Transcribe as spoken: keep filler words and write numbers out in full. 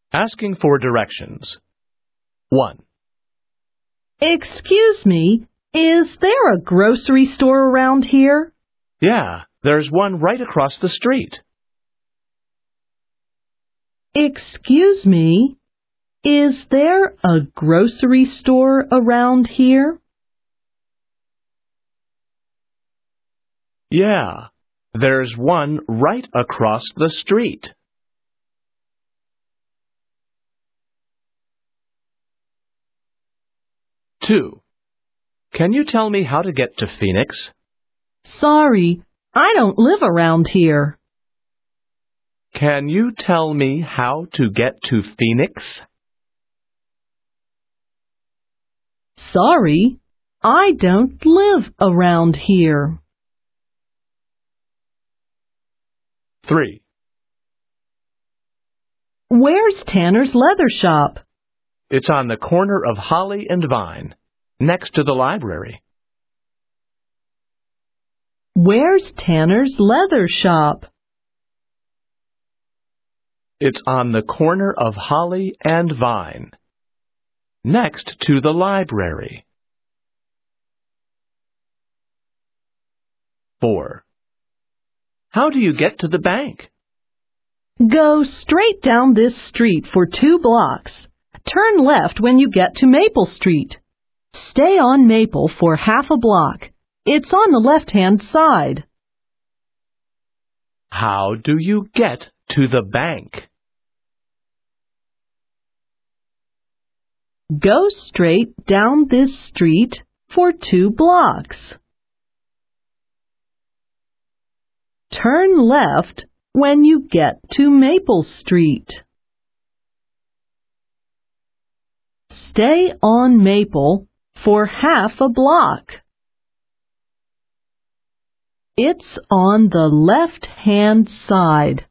Asking for directions. one. Excuse me, is there a grocery store around here? Yeah, there's one right across the street. Excuse me, is there a grocery store around here? Yeah, there's one right across the street. two. Can you tell me how to get to Phoenix? Sorry, I don't live around here. Can you tell me how to get to Phoenix? Sorry, I don't live around here. three. Where's Tanner's leather shop? It's on the corner of Holly and Vine, next to the library. Where's Tanner's leather shop? It's on the corner of Holly and Vine, next to the library. four. How do you get to the bank? Go straight down this street for two blocks. Turn left when you get to Maple Street. Stay on Maple for half a block. It's on the left-hand side. How do you get to the bank? Go straight down this street for two blocks. Turn left when you get to Maple Street. Stay on Maple for half a block. It's on the left-hand side.